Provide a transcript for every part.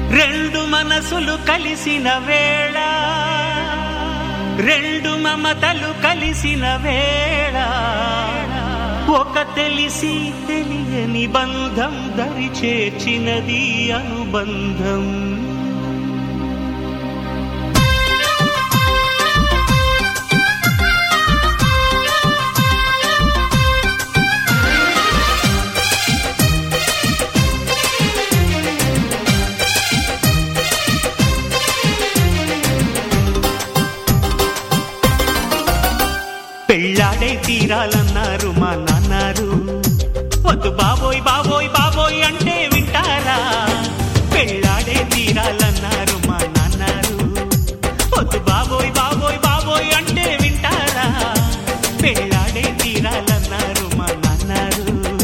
రెండు మనసులు కలిసిన వేళ, రెండు మమతలు కలిసిన వేళ, ఒక తెలిసి తెలియని బంధం దరి చేర్చినది అనుబంధం. పెళ్ళాడే తీరాలన్నారు మా నాన్నారు, వద్దు బాబోయ్ బాబోయ్ బాబోయ్ అంటే వింటారా? పెళ్ళాడే తీరాలన్నారు మా నాన్నారు, వద్దు బాబోయ్ బాబోయ్ బాబోయ్ అంటే వింటారా? పెళ్ళాడే తీరాలన్నారు మా నాన్నారు.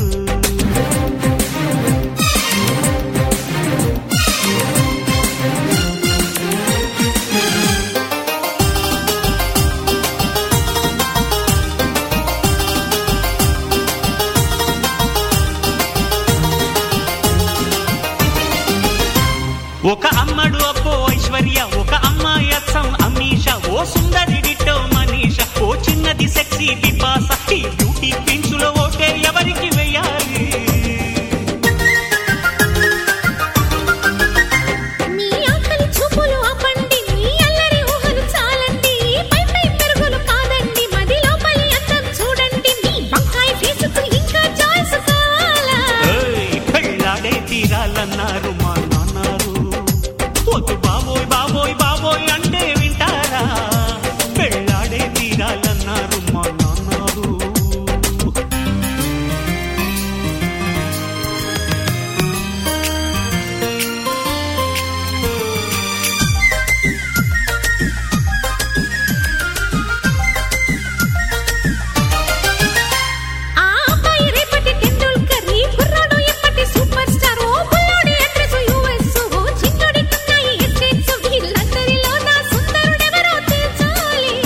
ఒక అమ్మడు అబ్బో ఐశ్వర్య, ఒక అమ్మాయి అచ్చం అమీష, ఓ సుందరి డిట్టో మనీష, ఓ చిన్నది సెక్సీ బిపాస. ఈ బ్యూటీ క్వీన్స్లో ఓటే ఎవరికి వేయాలి? మీ ఆకలి చూపులు ఆపండి, మీ అల్లరి ఊహలు చాలండి, పై పై పెరుగులు కాదండి, మది లోపలి అందం చూడండి, మీ వంకాయ ఫేసుకు ఇంకా చాయిస్ కావాలా? పెళ్ళాడే తీరాలన్నారు మా నాన్నారు, వద్దు బాబోయ్ బాబోయ్ బాబోయ్ అంటే వింటారా? పెళ్ళాడే తీరాలన్నారు మా నాన్నారు. ఆ అబ్బాయి రేపటి టెండూల్కర్, ఈ కుర్రాడు ఎప్పటి సూపర్ స్టార్, ఓ బుల్లోడి అడ్రస్ యుఎస్, ఓ చిన్నోడి కన్నాయి ఎస్టేట్స్, వీళ్ళందరిలో నా సుందరుడెవరో తేల్చాలి.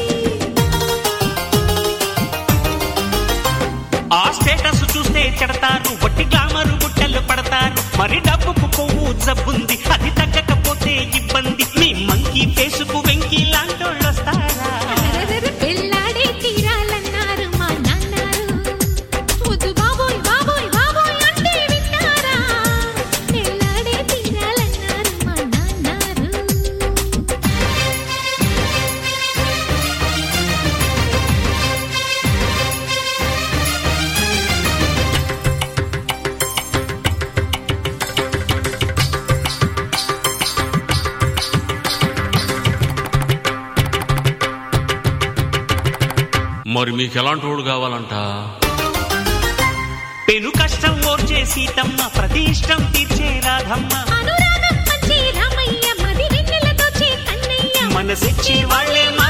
ఆ స్టేటస్ చూస్తే చెడతారు, వట్టి గ్లామరు గుట్టలు పడతారు, మరి డబ్బుకు కొవ్వు జబ్బుంది, అది తగ్గకపోతే ఇబ్బంది. మీ మంకీ ఫేసుకు వెంకీ లాంటోళ్ళు వస్తారా? పెళ్ళాడే తీరాలన్నారు మా నాన్నారు, వద్దు బాబోయ్ బాబోయ్ బాబోయ్ అంటే వింటారా? పెళ్ళాడే తీరాలన్నారు మా నాన్నారు. మరి మీకు ఎలాంటి వాడు కావాలంట? పెను కష్టం ఓర్చే సీతమ్మ, ప్రతి ఇష్టం తీర్చే రాధమ్మ, అనురాగం పంచే రామయ్య, మది వెన్నెలతో చే కన్నయ్య, మనసిచ్చి వాళ్ళే